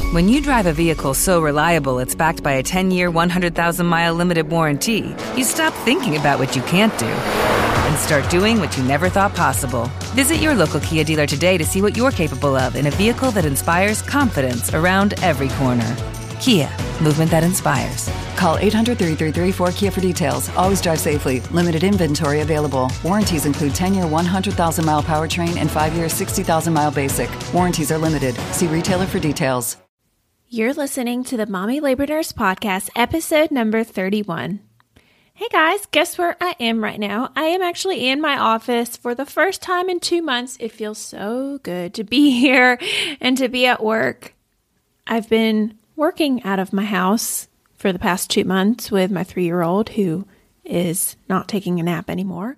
When you drive a vehicle so reliable it's backed by a 10-year, 100,000-mile limited warranty, you stop thinking about what you can't do and start doing what you never thought possible. Visit your local Kia dealer today to see what you're capable of in a vehicle that inspires confidence around every corner. Kia, movement that inspires. Call 800-333-4KIA for details. Always drive safely. Limited inventory available. Warranties include 10-year 100,000-mile powertrain and 5-year 60,000-mile basic. Warranties are limited. See retailer for details. You're listening to the Mommy Labor Nurse Podcast, episode number 31. Hey guys, guess where I am right now? I am actually in my office for the first time in 2 months. It feels so good to be here and to be at work. I've been working out of my house for the past 2 months with my 3-year-old who is not taking a nap anymore.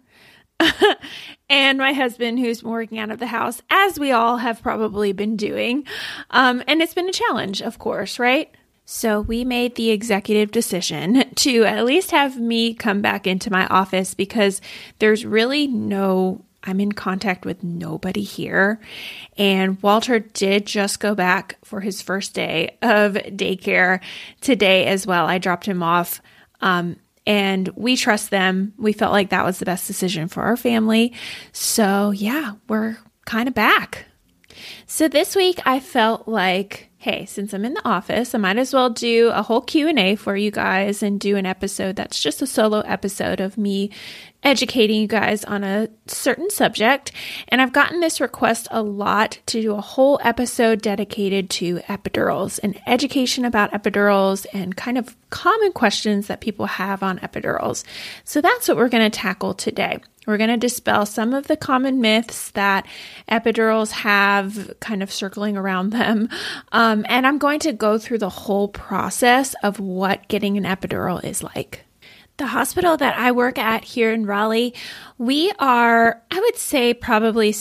And my husband who's working out of the house, as we all have probably been doing. And it's been a challenge, of course, right? So we made the executive decision to at least have me come back into my office because there's really I'm in contact with nobody here. And Walter did just go back for his first day of daycare today as well. I dropped him off. And we trust them. We felt like that was the best decision for our family. So yeah, we're kind of back. So this week I felt like, hey, since I'm in the office, I might as well do a whole Q&A for you guys and do an episode that's just a solo episode of me educating you guys on a certain subject. And I've gotten this request a lot to do a whole episode dedicated to epidurals and education about epidurals and kind of common questions that people have on epidurals. So that's what we're going to tackle today. We're going to dispel some of the common myths that epidurals have kind of circling around them. And I'm going to go through the whole process of what getting an epidural is like. The hospital that I work at here in we are, I would say probably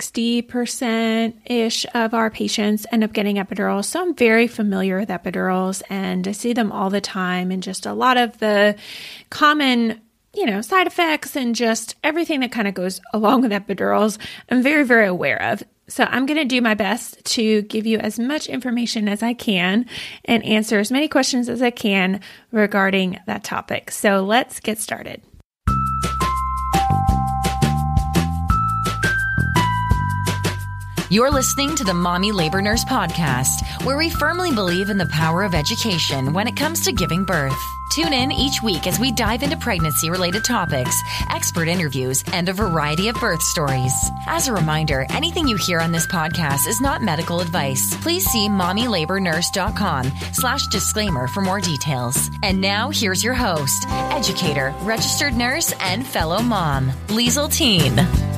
60%-ish of our patients end up getting epidurals. So I'm very familiar with epidurals and I see them all the time and just a lot of the common side effects and just everything that kind of goes along with epidurals, I'm very, very aware of. So I'm going to do my best to give you as much information as I can and answer as many questions as I can regarding that topic. So let's get started. You're listening to the Mommy Labor Nurse Podcast, where we firmly believe in the power of education when it comes to giving birth. Tune in each week as we dive into pregnancy-related topics, expert interviews, and a variety of birth stories. As a reminder, anything you hear on this podcast is not medical advice. Please see mommylabornurse.com/disclaimer for more details. And now, here's your host, educator, registered nurse, and fellow mom, Liesl Teen.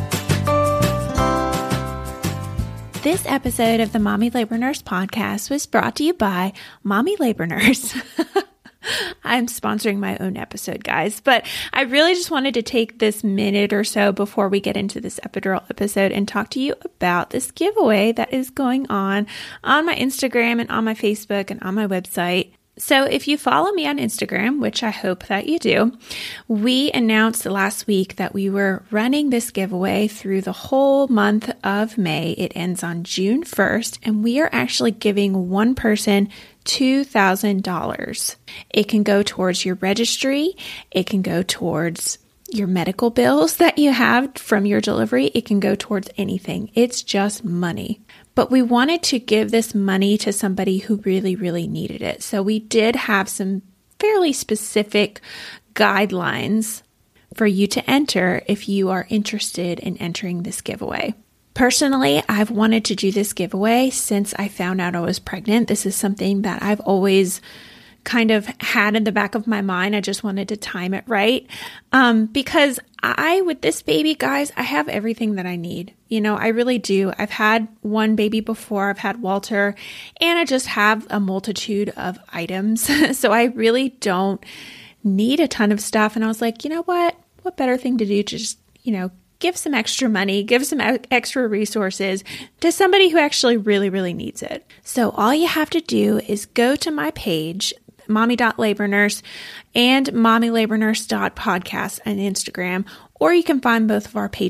This episode of the Mommy Labor Nurse Podcast was brought to you by Mommy Labor Nurse. I'm sponsoring my own episode, guys, but I really just wanted to take this minute or so before we get into this epidural episode and talk to you about this giveaway that is going on my Instagram and on my Facebook and on my website. So if you follow me on Instagram, which I hope that you do, we announced last week that we were running this giveaway through the whole month of May. It ends on June 1st, and we are actually giving one person $2,000. It can go towards your registry. It can go towards your medical bills that you have from your delivery. It can go towards anything. It's just money. But we wanted to give this money to somebody who really, really needed it. So we did have some fairly specific guidelines for you to enter if you are interested in entering this giveaway. Personally, I've wanted to do this giveaway since I found out I was pregnant. This is something that I've always kind of had in the back of my mind. I just wanted to time it right. Because with this baby, guys, I have everything that I need. I really do. I've had one baby before. I've had Walter, and I just have a multitude of items. So I really don't need a ton of stuff. And I was like, you know what? What better thing to do to just, give some extra money, give some extra resources to somebody who actually really, really needs it. So all you have to do is go to my page, mommy.labornurse and mommylabornurse.podcast on Instagram, or you can find both of our pages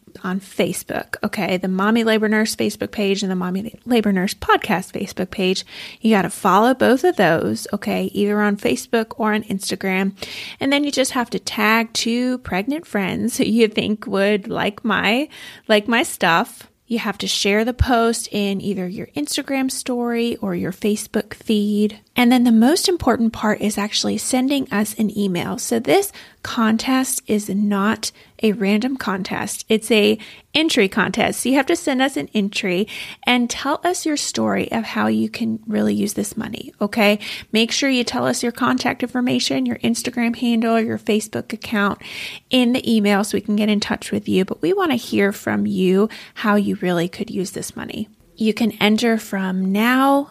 on Facebook, okay? The Mommy Labor Nurse Facebook page and the Mommy Labor Nurse Podcast Facebook page. You got to follow both of those, okay? Either on Facebook or on Instagram. And then you just have to tag 2 pregnant friends who you think would like my stuff. You have to share the post in either your Instagram story or your Facebook feed. And then the most important part is actually sending us an email. So this contest is not a random contest. It's a entry contest. So you have to send us an entry and tell us your story of how you can really use this money, okay? Make sure you tell us your contact information, your Instagram handle, your Facebook account in the email so we can get in touch with you. But we want to hear from you how you really could use this money. You can enter from now,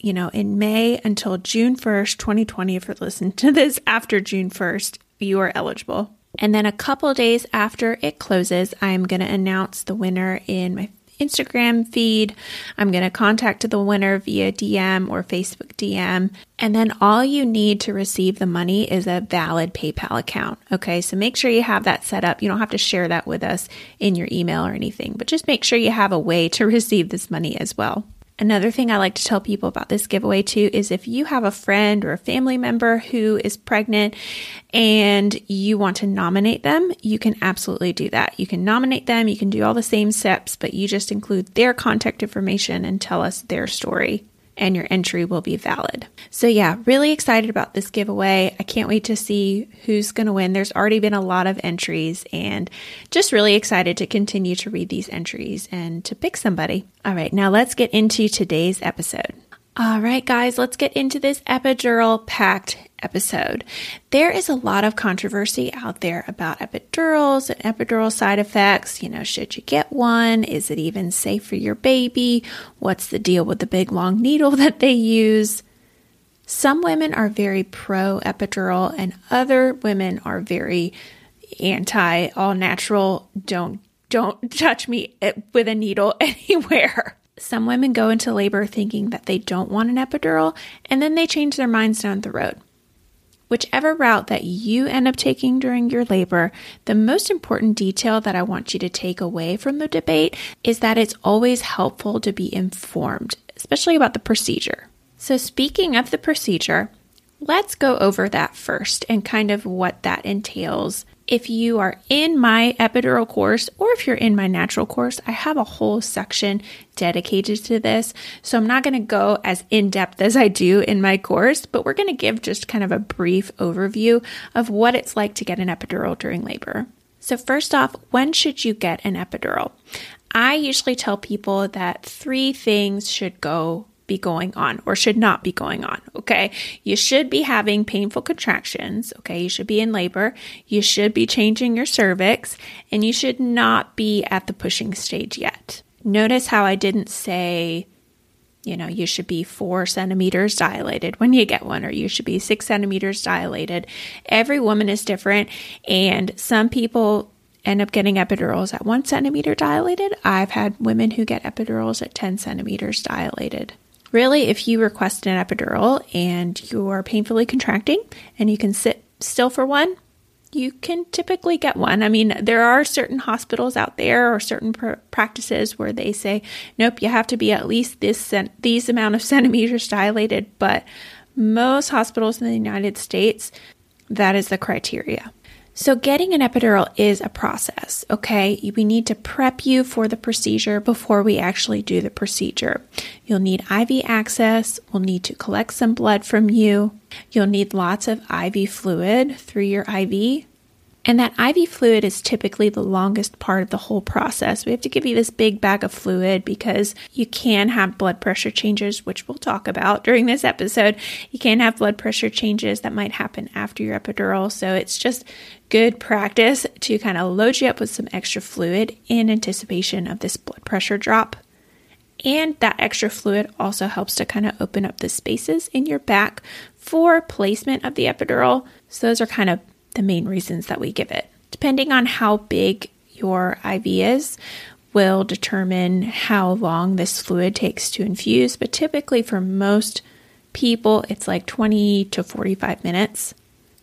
in May until June 1st, 2020. If you're listening to this after June 1st, you are eligible. And then a couple days after it closes, I'm going to announce the winner in my Instagram feed. I'm going to contact the winner via DM or Facebook DM. And then all you need to receive the money is a valid PayPal account. Okay, so make sure you have that set up. You don't have to share that with us in your email or anything, but just make sure you have a way to receive this money as well. Another thing I like to tell people about this giveaway too is if you have a friend or a family member who is pregnant and you want to nominate them, you can absolutely do that. You can nominate them, you can do all the same steps, but you just include their contact information and tell us their story, and your entry will be valid. So yeah, really excited about this giveaway. I can't wait to see who's going to win. There's already been a lot of entries and just really excited to continue to read these entries and to pick somebody. All right, now let's get into today's episode. All right, guys, let's get into this epidural-packed episode. There is a lot of controversy out there about epidurals and epidural side effects. Should you get one? Is it even safe for your baby? What's the deal with the big long needle that they use? Some women are very pro-epidural and other women are very anti, all natural, don't touch me with a needle anywhere. Some women go into labor thinking that they don't want an epidural, and then they change their minds down the road. Whichever route that you end up taking during your labor, the most important detail that I want you to take away from the debate is that it's always helpful to be informed, especially about the procedure. So speaking of the procedure, let's go over that first and kind of what that entails. If you are in my epidural course or if you're in my natural course, I have a whole section dedicated to this. So I'm not going to go as in-depth as I do in my course, but we're going to give just kind of a brief overview of what it's like to get an epidural during labor. So first off, when should you get an epidural? I usually tell people that 3 things should be going on or should not be going on, okay? You should be having painful contractions, okay? You should be in labor. You should be changing your cervix, and you should not be at the pushing stage yet. Notice how I didn't say, you should be 4 centimeters dilated when you get one, or you should be 6 centimeters dilated. Every woman is different, and some people end up getting epidurals at 1 centimeter dilated. I've had women who get epidurals at 10 centimeters dilated. Really, if you request an epidural and you're painfully contracting and you can sit still for one, you can typically get one. I mean, there are certain hospitals out there or certain practices where they say, nope, you have to be at least these amount of centimeters dilated. But most hospitals in the United States, that is the criteria. So getting an epidural is a process, okay? We need to prep you for the procedure before we actually do the procedure. You'll need IV access. We'll need to collect some blood from you. You'll need lots of IV fluid through your IV. And that IV fluid is typically the longest part of the whole process. We have to give you this big bag of fluid because you can have blood pressure changes, which we'll talk about during this episode. You can have blood pressure changes that might happen after your epidural. So it's just good practice to kind of load you up with some extra fluid in anticipation of this blood pressure drop. And that extra fluid also helps to kind of open up the spaces in your back for placement of the epidural. So those are kind of the main reasons that we give it. Depending on how big your IV is, will determine how long this fluid takes to infuse. But typically for most people, it's like 20 to 45 minutes.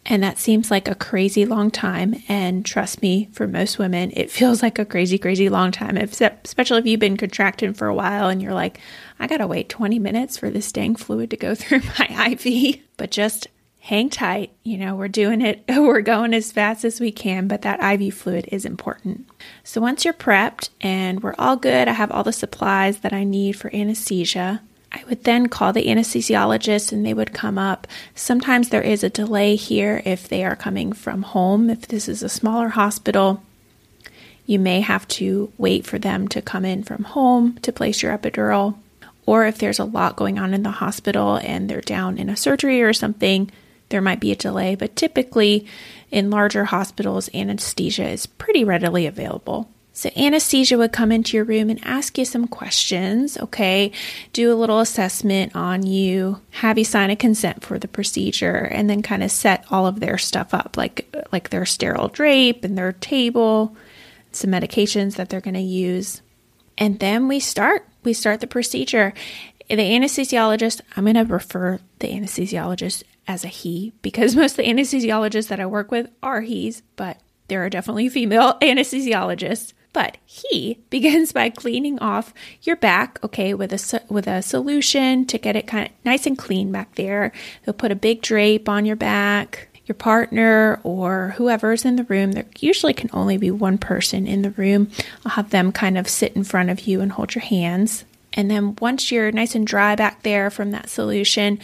And that seems like a crazy long time. And trust me, for most women, it feels like a crazy, crazy long time, especially if you've been contracting for a while and you're like, I got to wait 20 minutes for this dang fluid to go through my IV. But just hang tight. We're doing it. We're going as fast as we can, but that IV fluid is important. So once you're prepped and we're all good, I have all the supplies that I need for anesthesia. I would then call the anesthesiologist and they would come up. Sometimes there is a delay here if they are coming from home. If this is a smaller hospital, you may have to wait for them to come in from home to place your epidural. Or if there's a lot going on in the hospital and they're down in a surgery or something, there might be a delay. But typically in larger hospitals, anesthesia is pretty readily available. So anesthesia would come into your room and ask you some questions, okay? Do a little assessment on you, have you sign a consent for the procedure, and then kind of set all of their stuff up, like their sterile drape and their table, some medications that they're going to use. And then we start the procedure. The anesthesiologist, I'm going to refer the anesthesiologist as a he, because most of the anesthesiologists that I work with are he's, but there are definitely female anesthesiologists. But he begins by cleaning off your back, okay, with a solution to get it kind of nice and clean back there. He'll put a big drape on your back. Your partner or whoever's in the room, there usually can only be one person in the room. I'll have them kind of sit in front of you and hold your hands. And then once you're nice and dry back there from that solution,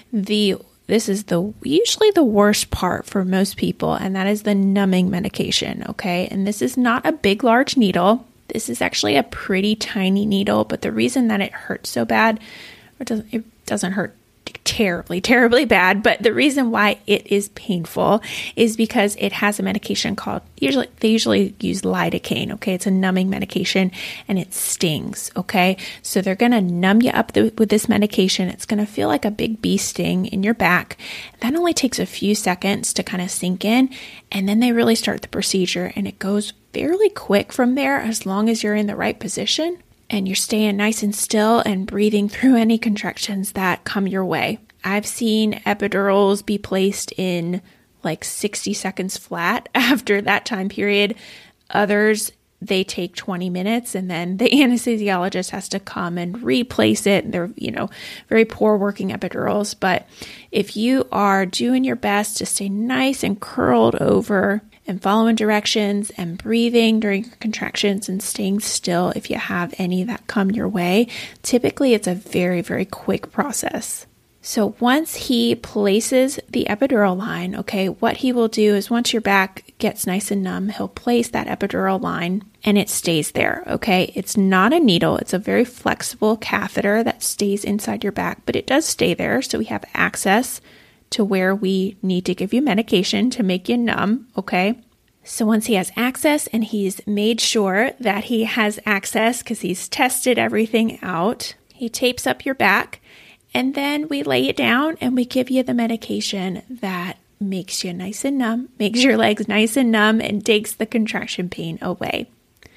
this is usually the worst part for most people, and that is the numbing medication, okay? And this is not a big, large needle. This is actually a pretty tiny needle, but the reason that it hurts so bad, it doesn't hurt terribly, terribly bad, but the reason why it is painful is because it has a medication called, they usually use lidocaine, okay? It's a numbing medication and it stings, okay? So they're going to numb you up with this medication. It's going to feel like a big bee sting in your back. That only takes a few seconds to kind of sink in, and then they really start the procedure, and it goes fairly quick from there as long as you're in the right position and you're staying nice and still and breathing through any contractions that come your way. I've seen epidurals be placed in like 60 seconds flat after that time period. Others, they take 20 minutes and then the anesthesiologist has to come and replace it. They're, very poor working epidurals. But if you are doing your best to stay nice and curled over and following directions and breathing during your contractions and staying still if you have any that come your way, typically it's a very, very quick process. So once he places the epidural line, okay, what he will do is once your back gets nice and numb, he'll place that epidural line and it stays there, okay? It's not a needle. It's a very flexible catheter that stays inside your back, but it does stay there. So we have access to where we need to give you medication to make you numb, okay? So once he has access and he's made sure that he has access because he's tested everything out, he tapes up your back and then we lay it down and we give you the medication that makes you nice and numb, makes your legs nice and numb and takes the contraction pain away.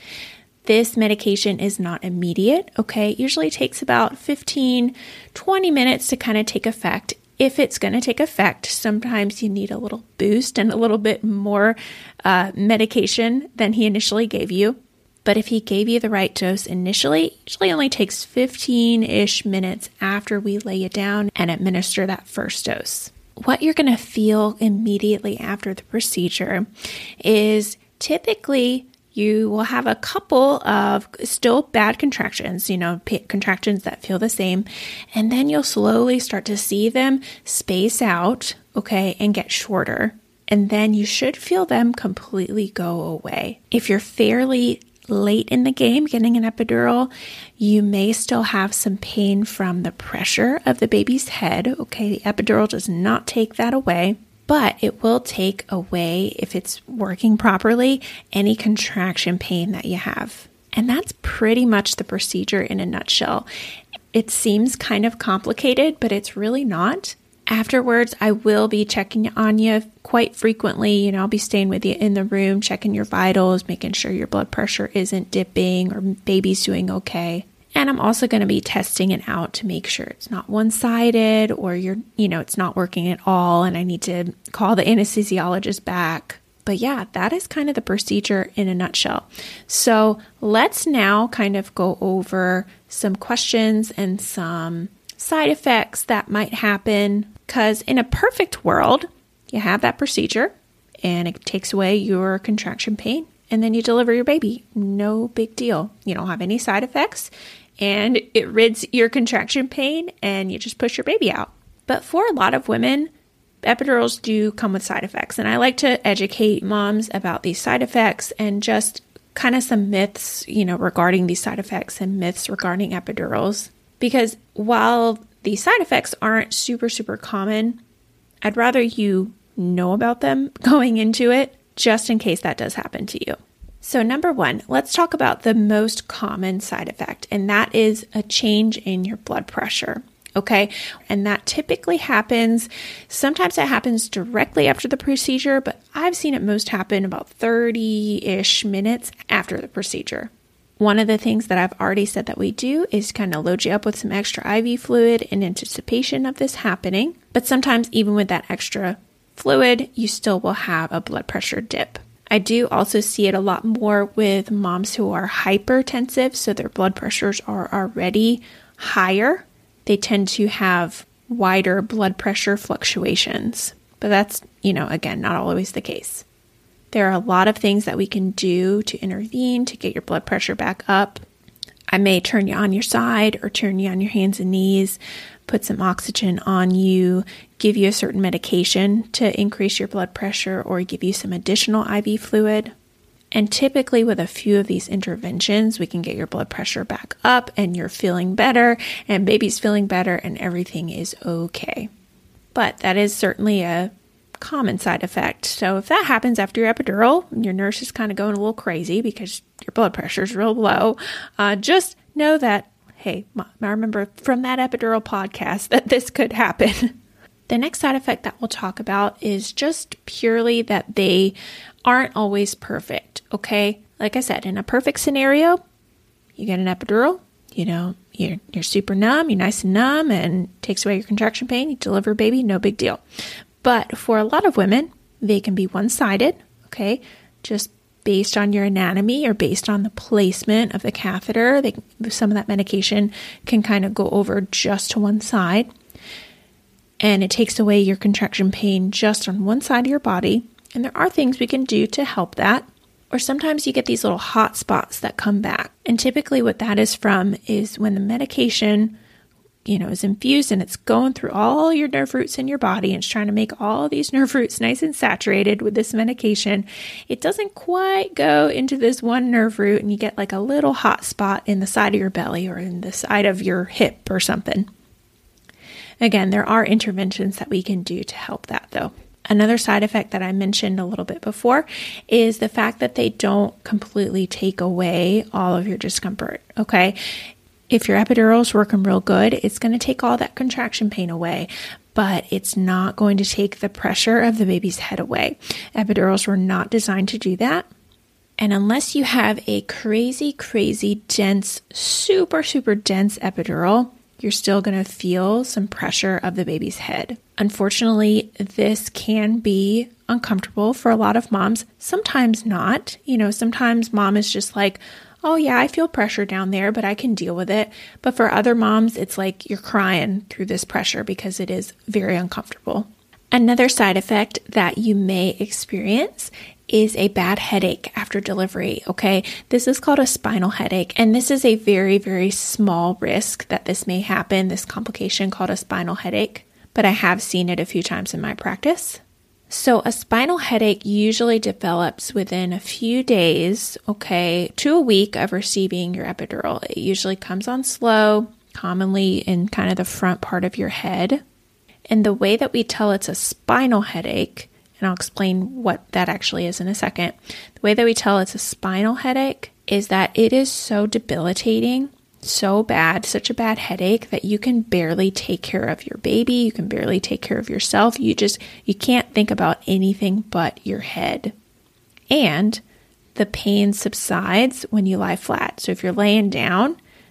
This medication is not immediate, okay? It usually takes about 15, 20 minutes to kind of take effect. If it's going to take effect, sometimes you need a little boost and a little bit more medication than he initially gave you. But if he gave you the right dose initially, it usually only takes 15-ish minutes after we lay you down and administer that first dose. What you're going to feel immediately after the procedure is typically you will have a couple of still bad contractions, contractions that feel the same, and then you'll slowly start to see them space out, okay, and get shorter. And then you should feel them completely go away. If you're fairly late in the game getting an epidural, you may still have some pain from the pressure of the baby's head, okay? The epidural does not take that away. But it will take away, if it's working properly, any contraction pain that you have. And that's pretty much the procedure in a nutshell. It seems kind of complicated, but it's really not. Afterwards, I will be checking on you quite frequently. I'll be staying with you in the room, checking your vitals, making sure your blood pressure isn't dipping or baby's doing okay. And I'm also going to be testing it out to make sure it's not one-sided or it's not working at all and I need to call the anesthesiologist back. But yeah, that is kind of the procedure in a nutshell. So let's now kind of go over some questions and some side effects that might happen, because in a perfect world, you have that procedure and it takes away your contraction pain and then you deliver your baby. No big deal. You don't have any side effects and it rids your contraction pain and you just push your baby out. But for a lot of women, epidurals do come with side effects. And I like to educate moms about these side effects and just kind of some myths, regarding these side effects and myths regarding epidurals. Because while these side effects aren't super, super common, I'd rather you know about them going into it just in case that does happen to you. So number one, let's talk about the most common side effect, and that is a change in your blood pressure. Okay. And that typically happens, sometimes it happens directly after the procedure, but I've seen it most happen about 30-ish minutes after the procedure. One of the things that I've already said that we do is kind of load you up with some extra IV fluid in anticipation of this happening. But sometimes even with that extra fluid, you still will have a blood pressure dip. I do also see it a lot more with moms who are hypertensive, so their blood pressures are already higher. They tend to have wider blood pressure fluctuations, but that's, again, not always the case. There are a lot of things that we can do to intervene to get your blood pressure back up. I may turn you on your side or turn you on your hands and knees, put some oxygen on you, give you a certain medication to increase your blood pressure, or give you some additional IV fluid. And typically with a few of these interventions, we can get your blood pressure back up and you're feeling better and baby's feeling better and everything is okay. But that is certainly a common side effect. So if that happens after your epidural, your nurse is kind of going a little crazy because your blood pressure is real low, just know that, hey, I remember from that epidural podcast that this could happen. The next side effect that we'll talk about is just purely that they aren't always perfect, okay? Like I said, in a perfect scenario, you get an epidural, you're super numb, you're nice and numb, and takes away your contraction pain, you deliver a baby, no big deal. But for a lot of women, they can be one-sided, okay? Just based on your anatomy or based on the placement of the catheter, some of that medication can kind of go over just to one side. And it takes away your contraction pain just on one side of your body. And there are things we can do to help that. Or sometimes you get these little hot spots that come back. And typically what that is from is when the medication, is infused and it's going through all your nerve roots in your body and it's trying to make all these nerve roots nice and saturated with this medication. It doesn't quite go into this one nerve root and you get like a little hot spot in the side of your belly or in the side of your hip or something. Again, there are interventions that we can do to help that though. Another side effect that I mentioned a little bit before is the fact that they don't completely take away all of your discomfort, okay? If your epidural's working real good, it's going to take all that contraction pain away, but it's not going to take the pressure of the baby's head away. Epidurals were not designed to do that. And unless you have a crazy, crazy dense, super, super dense epidural, you're still going to feel some pressure of the baby's head. Unfortunately, this can be uncomfortable for a lot of moms. Sometimes not. Sometimes mom is just like, oh yeah, I feel pressure down there, but I can deal with it. But for other moms, it's like you're crying through this pressure because it is very uncomfortable. Another side effect that you may experience is a bad headache after delivery, okay? This is called a spinal headache, and this is a very, very small risk that this may happen, this complication called a spinal headache, but I have seen it a few times in my practice. So a spinal headache usually develops within a few days, okay, to a week of receiving your epidural. It usually comes on slow, commonly in kind of the front part of your head. And the way that we tell it's a spinal headache, and I'll explain what that actually is in a second. The way that we tell it's a spinal headache is that it is so debilitating, so bad, such a bad headache that you can barely take care of your baby. You can barely take care of yourself. You can't think about anything but your head. And the pain subsides when you lie flat. So if you're laying down,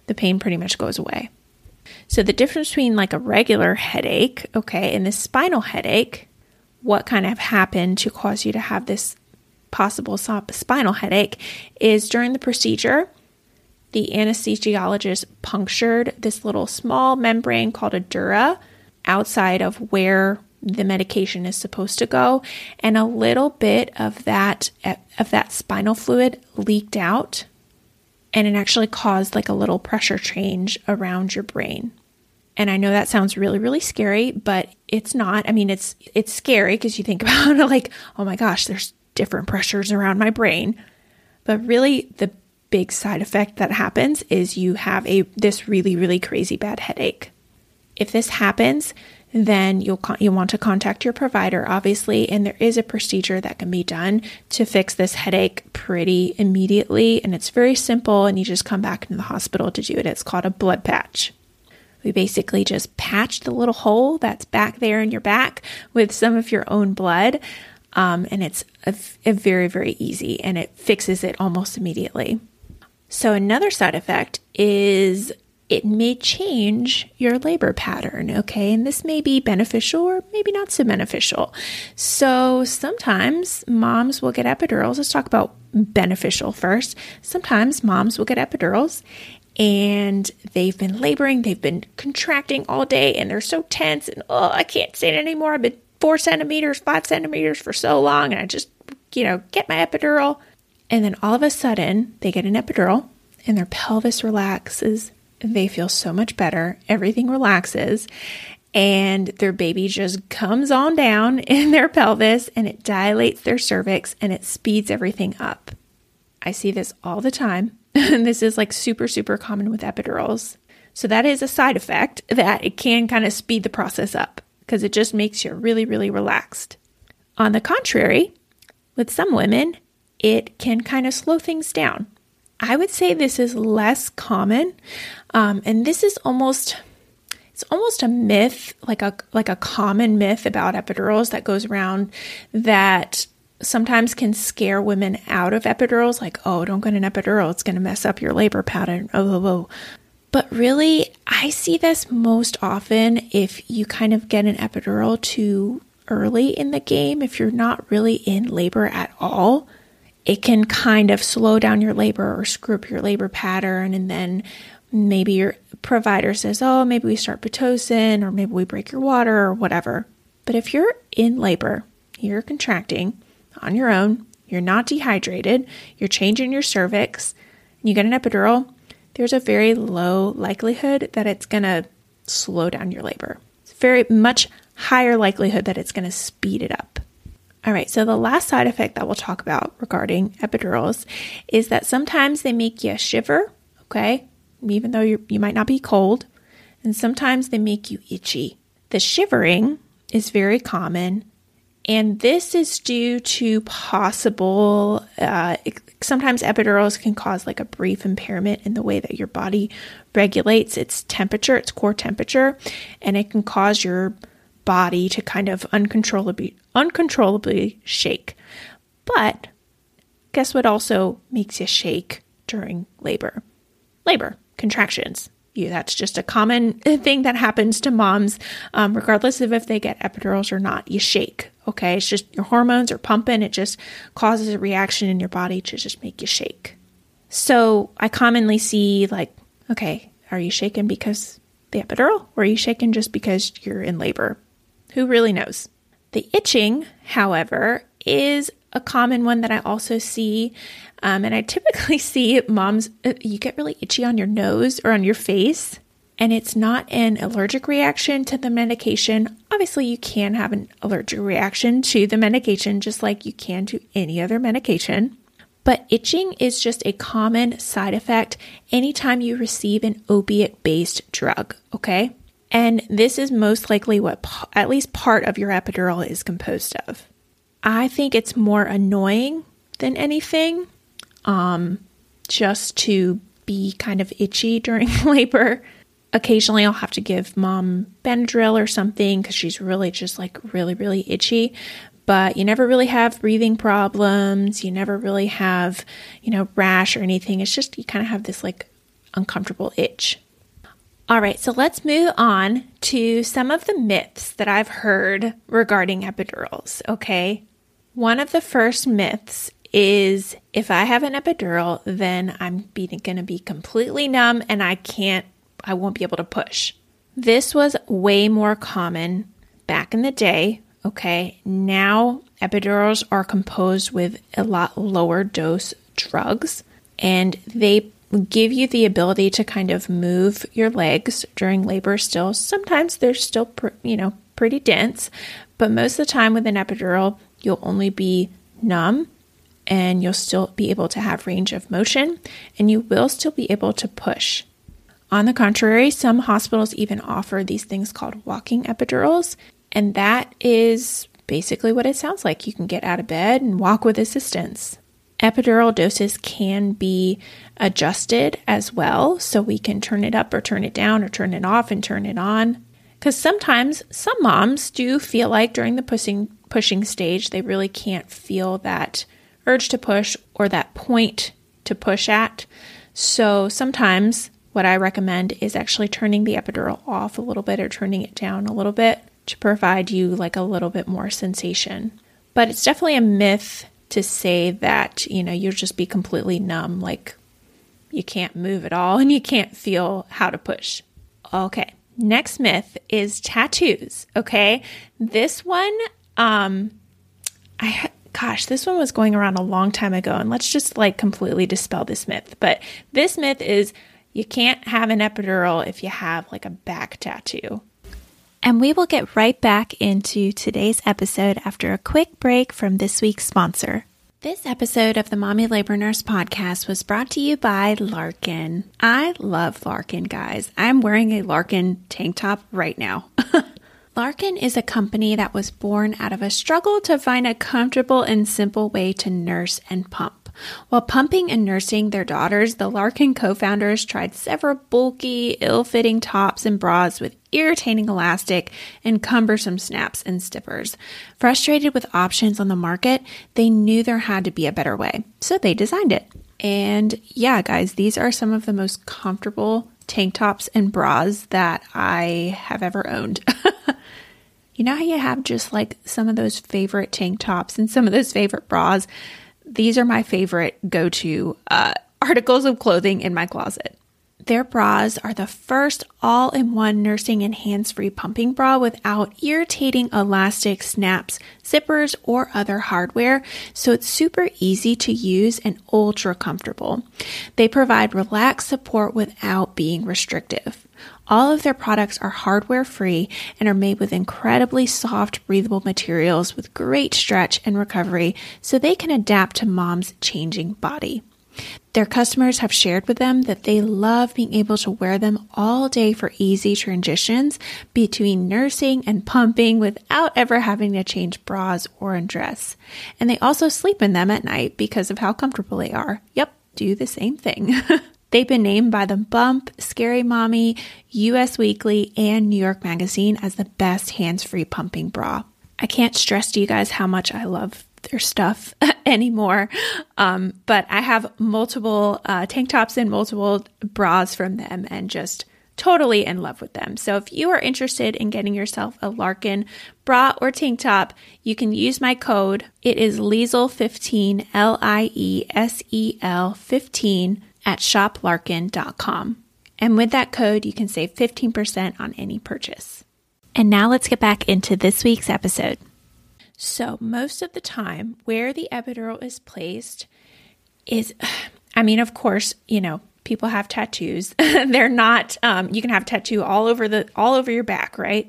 the pain pretty much goes away. So the difference between like a regular headache, okay, and this spinal headache, what kind of happened to cause you to have this possible spinal headache is during the procedure, the anesthesiologist punctured this little small membrane called a dura outside of where the medication is supposed to go, and a little bit of that spinal fluid leaked out, and it actually caused like a little pressure change around your brain. And I know that sounds really, really scary, but it's not. I mean, it's scary because you think about it like, oh my gosh, there's different pressures around my brain. But really, the big side effect that happens is you have this really, really crazy bad headache. If this happens, then you'll want to contact your provider, obviously, and there is a procedure that can be done to fix this headache pretty immediately, and it's very simple, and you just come back into the hospital to do it. It's called a blood patch. We basically just patch the little hole that's back there in your back with some of your own blood, and it's a very, very easy, and it fixes it almost immediately. So another side effect is it may change your labor pattern, okay? And this may be beneficial or maybe not so beneficial. So sometimes moms will get epidurals. Let's talk about beneficial first. Sometimes moms will get epidurals and they've been laboring, they've been contracting all day, and they're so tense and, oh, I can't stand it anymore. I've been 4 centimeters, 5 centimeters for so long, and I just, get my epidural. And then all of a sudden they get an epidural and their pelvis relaxes. They feel so much better. Everything relaxes, and their baby just comes on down in their pelvis, and it dilates their cervix, and it speeds everything up. I see this all the time. This is like super, super common with epidurals. So that is a side effect, that it can kind of speed the process up because it just makes you really, really relaxed. On the contrary, with some women, it can kind of slow things down. I would say this is less common, and this is almost a myth, like a common myth about epidurals that goes around that sometimes can scare women out of epidurals, like, oh, don't get an epidural, it's going to mess up your labor pattern. Oh. But really, I see this most often if you kind of get an epidural too early in the game, if you're not really in labor at all. It can kind of slow down your labor or screw up your labor pattern. And then maybe your provider says, oh, maybe we start Pitocin, or maybe we break your water or whatever. But if you're in labor, you're contracting on your own, you're not dehydrated, you're changing your cervix, and you get an epidural, there's a very low likelihood that it's going to slow down your labor. It's very much higher likelihood that it's going to speed it up. All right, so the last side effect that we'll talk about regarding epidurals is that sometimes they make you shiver, okay, even though you might not be cold, and sometimes they make you itchy. The shivering is very common, and this is due to possible, sometimes epidurals can cause like a brief impairment in the way that your body regulates its temperature, its core temperature, and it can cause your body to kind of uncontrollably shake. But guess what also makes you shake during labor? Labor, contractions. That's just a common thing that happens to moms, regardless of if they get epidurals or not. You shake, okay? It's just your hormones are pumping. It just causes a reaction in your body to just make you shake. So I commonly see like, okay, are you shaking because the epidural, or are you shaking just because you're in labor? Who really knows? The itching, however, is a common one that I also see. And I typically see moms, you get really itchy on your nose or on your face, and it's not an allergic reaction to the medication. Obviously, you can have an allergic reaction to the medication, just like you can to any other medication. But itching is just a common side effect anytime you receive an opiate-based drug, okay? And this is most likely what at least part of your epidural is composed of. I think it's more annoying than anything, just to be kind of itchy during labor. Occasionally I'll have to give mom Benadryl or something because she's really just like really, really itchy. But you never really have breathing problems. You never really have, rash or anything. It's just you kind of have this like uncomfortable itch. All right, so let's move on to some of the myths that I've heard regarding epidurals, okay? One of the first myths is if I have an epidural, then I'm going to be completely numb and I won't be able to push. This was way more common back in the day, okay? Now epidurals are composed with a lot lower dose drugs, and they give you the ability to kind of move your legs during labor still. Sometimes they're still, pretty dense, but most of the time with an epidural, you'll only be numb and you'll still be able to have range of motion and you will still be able to push. On the contrary, some hospitals even offer these things called walking epidurals, and that is basically what it sounds like. You can get out of bed and walk with assistance. Epidural doses can be adjusted as well, so we can turn it up or turn it down or turn it off and turn it on. Because sometimes some moms do feel like during the pushing stage, they really can't feel that urge to push or that point to push at. So sometimes what I recommend is actually turning the epidural off a little bit or turning it down a little bit to provide you like a little bit more sensation. But it's definitely a myth to say that, you'll just be completely numb, like you can't move at all and you can't feel how to push. Okay, next myth is tattoos, okay? This one, this one was going around a long time ago, and let's just completely dispel this myth. But this myth is you can't have an epidural if you have a back tattoo. And we will get right back into today's episode after a quick break from this week's sponsor. This episode of the Mommy Labor Nurse podcast was brought to you by Larkin. I love Larkin, guys. I'm wearing a Larkin tank top right now. Larkin is a company that was born out of a struggle to find a comfortable and simple way to nurse and pump. While pumping and nursing their daughters, the Larkin co-founders tried several bulky, ill-fitting tops and bras with irritating elastic and cumbersome snaps and stippers. Frustrated with options on the market, they knew there had to be a better way, so they designed it. And yeah, guys, these are some of the most comfortable tank tops and bras that I have ever owned. You know how you have just some of those favorite tank tops and some of those favorite bras? These are my favorite go-to articles of clothing in my closet. Their bras are the first all-in-one nursing and hands-free pumping bra without irritating elastic snaps, zippers, or other hardware, so it's super easy to use and ultra comfortable. They provide relaxed support without being restrictive. All of their products are hardware-free and are made with incredibly soft, breathable materials with great stretch and recovery so they can adapt to mom's changing body. Their customers have shared with them that they love being able to wear them all day for easy transitions between nursing and pumping without ever having to change bras or undress. And they also sleep in them at night because of how comfortable they are. Yep, do the same thing. They've been named by The Bump, Scary Mommy, Us Weekly, and New York Magazine as the best hands-free pumping bra. I can't stress to you guys how much I love their stuff anymore, but I have multiple tank tops and multiple bras from them and just totally in love with them. So if you are interested in getting yourself a Larkin bra or tank top, you can use my code. It is Liesel15, Liesel 15 at shoplarkin.com. And with that code, you can save 15% on any purchase. And now let's get back into this week's episode. So most of the time where the epidural is placed is, of course, people have tattoos. They're not, you can have a tattoo all over your back, right?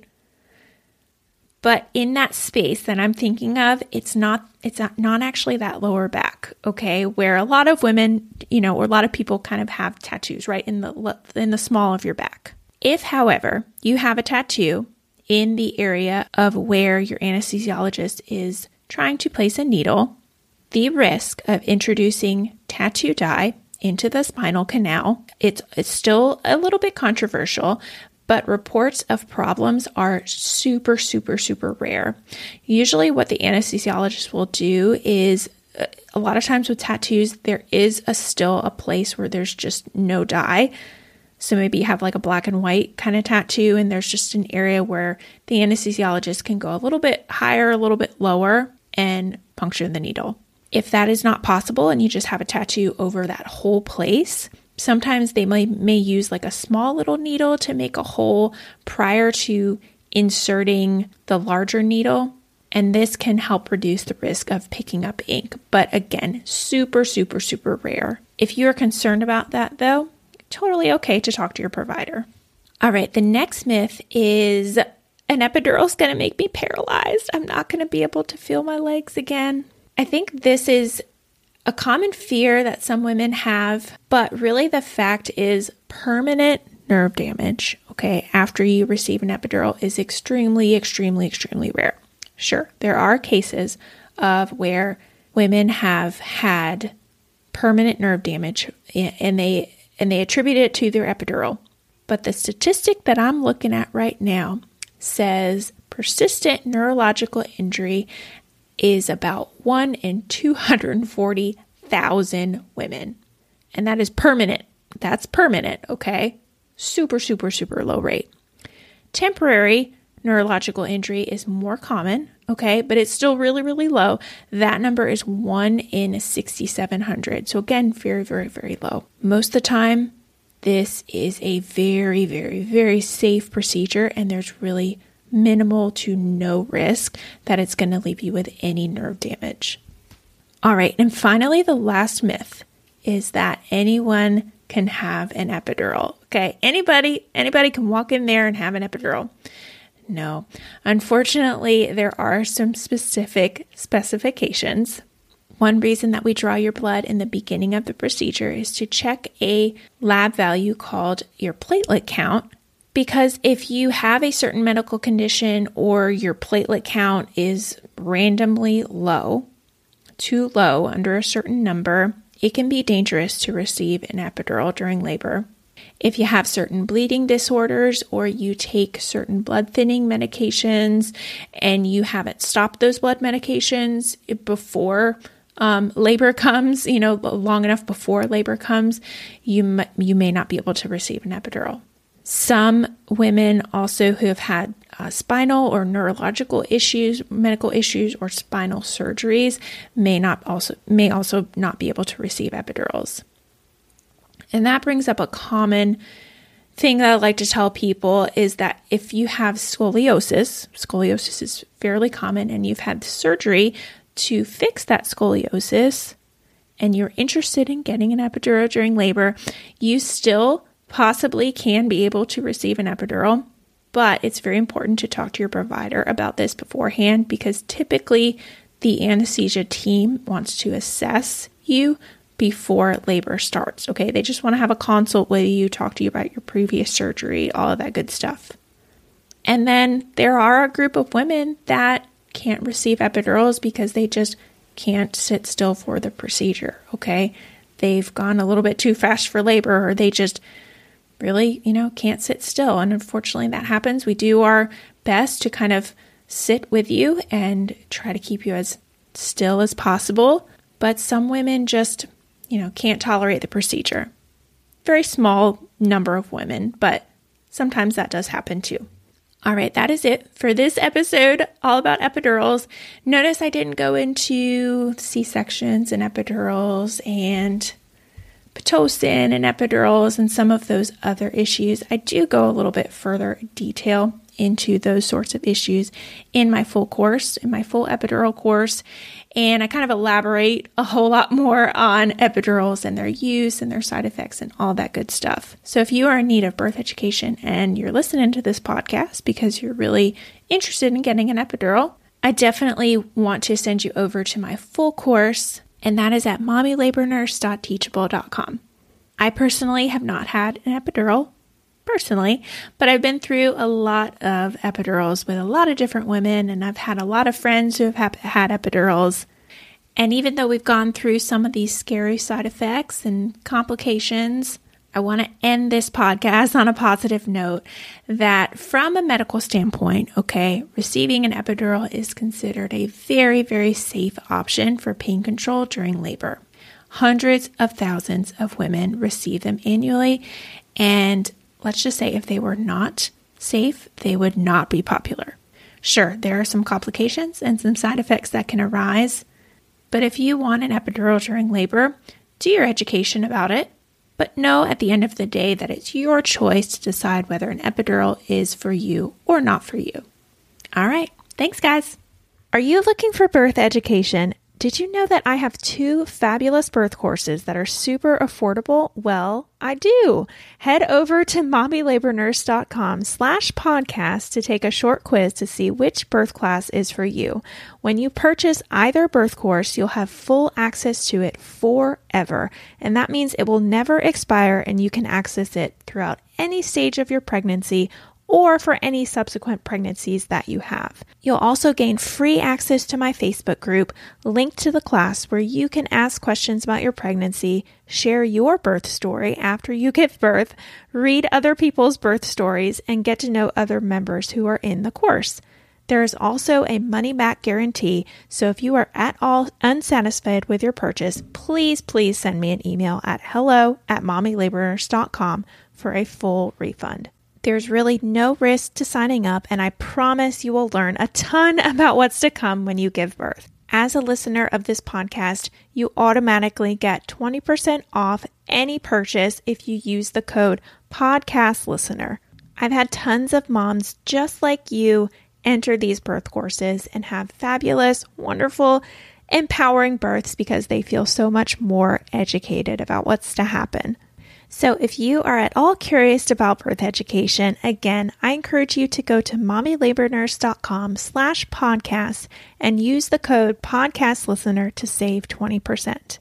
But in that space that I'm thinking of, it's not actually that lower back, okay? Where a lot of women, or a lot of people kind of have tattoos, right? In the small of your back. If, however, you have a tattoo in the area of where your anesthesiologist is trying to place a needle, the risk of introducing tattoo dye into the spinal canal, it's still a little bit controversial, but reports of problems are super, super, super rare. Usually what the anesthesiologist will do is, a lot of times with tattoos, there is still a place where there's just no dye. So maybe you have like a black and white kind of tattoo, and there's just an area where the anesthesiologist can go a little bit higher, a little bit lower, and puncture the needle. If that is not possible and you just have a tattoo over that whole place, sometimes they may use like a small little needle to make a hole prior to inserting the larger needle. And this can help reduce the risk of picking up ink. But again, super, super, super rare. If you're concerned about that though, totally okay to talk to your provider. All right, the next myth is an epidural is going to make me paralyzed. I'm not going to be able to feel my legs again. I think this is a common fear that some women have, but really the fact is permanent nerve damage, okay, after you receive an epidural is extremely, extremely, extremely rare. Sure, there are cases of where women have had permanent nerve damage and they attribute it to their epidural. But the statistic that I'm looking at right now says persistent neurological injury is about 1 in 240,000 women. And that is permanent. That's permanent, okay? Super, super, super low rate. Temporary neurological injury is more common, okay? But it's still really, really low. That number is 1 in 6,700. So again, very, very, very low. Most of the time, this is a very, very, very safe procedure, and there's really minimal to no risk that it's going to leave you with any nerve damage. All right, and finally, the last myth is that anyone can have an epidural. Okay, anybody can walk in there and have an epidural. No, unfortunately, there are some specific specifications. One reason that we draw your blood in the beginning of the procedure is to check a lab value called your platelet count. Because if you have a certain medical condition or your platelet count is randomly low, too low, under a certain number, it can be dangerous to receive an epidural during labor. If you have certain bleeding disorders or you take certain blood thinning medications and you haven't stopped those blood medications before labor comes, long enough before labor comes, you may not be able to receive an epidural. Some women also who have had spinal or neurological issues, medical issues, or spinal surgeries may also not be able to receive epidurals. And that brings up a common thing that I like to tell people is that if you have scoliosis is fairly common, and you've had surgery to fix that scoliosis, and you're interested in getting an epidural during labor, you still possibly can be able to receive an epidural, but it's very important to talk to your provider about this beforehand, because typically the anesthesia team wants to assess you before labor starts, okay? They just want to have a consult with you, talk to you about your previous surgery, all of that good stuff. And then there are a group of women that can't receive epidurals because they just can't sit still for the procedure, okay? They've gone a little bit too fast for labor, or they just really, can't sit still. And unfortunately that happens. We do our best to kind of sit with you and try to keep you as still as possible. But some women just, can't tolerate the procedure. Very small number of women, but sometimes that does happen too. All right, that is it for this episode, all about epidurals. Notice I didn't go into C-sections and epidurals and Pitocin and epidurals and some of those other issues. I do go a little bit further detail into those sorts of issues in my full course, in my full epidural course. And I kind of elaborate a whole lot more on epidurals and their use and their side effects and all that good stuff. So if you are in need of birth education and you're listening to this podcast because you're really interested in getting an epidural, I definitely want to send you over to my full course, and that is at mommylabornurse.teachable.com. I personally have not had an epidural, but I've been through a lot of epidurals with a lot of different women, and I've had a lot of friends who have had epidurals. And even though we've gone through some of these scary side effects and complications, I want to end this podcast on a positive note that from a medical standpoint, receiving an epidural is considered a very, very safe option for pain control during labor. Hundreds of thousands of women receive them annually, And let's just say if they were not safe, they would not be popular. Sure, there are some complications and some side effects that can arise, but if you want an epidural during labor, do your education about it, but know at the end of the day that it's your choice to decide whether an epidural is for you or not for you. All right, thanks guys. Are you looking for birth education? Did you know that I have 2 fabulous birth courses that are super affordable? Well, I do. Head over to mommylabornurse.com/podcast to take a short quiz to see which birth class is for you. When you purchase either birth course, you'll have full access to it forever. And that means it will never expire and you can access it throughout any stage of your pregnancy or for any subsequent pregnancies that you have. You'll also gain free access to my Facebook group, linked to the class, where you can ask questions about your pregnancy, share your birth story after you give birth, read other people's birth stories, and get to know other members who are in the course. There is also a money-back guarantee, so if you are at all unsatisfied with your purchase, please send me an email at hello@mommylabornurse.com for a full refund. There's really no risk to signing up, and I promise you will learn a ton about what's to come when you give birth. As a listener of this podcast, you automatically get 20% off any purchase if you use the code PODCASTLISTENER. I've had tons of moms just like you enter these birth courses and have fabulous, wonderful, empowering births because they feel so much more educated about what's to happen. So if you are at all curious about birth education, again, I encourage you to go to mommylabornurse.com/podcast and use the code PODCASTLISTENER to save 20%.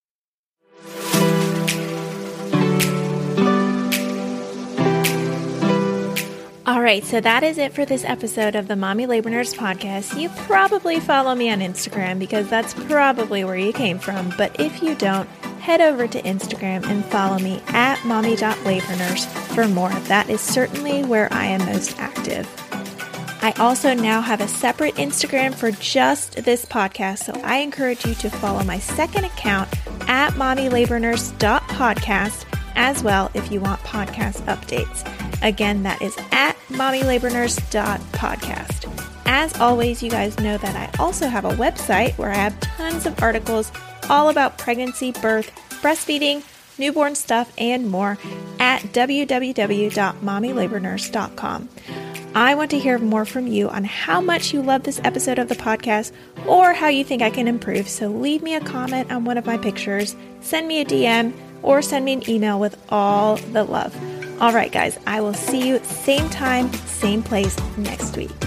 All right, so that is it for this episode of the Mommy Labor Nurse podcast. You probably follow me on Instagram because that's probably where you came from. But if you don't, head over to Instagram and follow me at mommy.labornurse for more. That is certainly where I am most active. I also now have a separate Instagram for just this podcast, so I encourage you to follow my second account at mommylabornurse.podcast as well if you want podcast updates. Again, that is at mommylabornurse.podcast. As always, you guys know that I also have a website where I have tons of articles all about pregnancy, birth, breastfeeding, newborn stuff, and more at www.mommylabornurse.com. I want to hear more from you on how much you love this episode of the podcast or how you think I can improve. So leave me a comment on one of my pictures, send me a DM, or send me an email with all the love. All right, guys, I will see you same time, same place next week.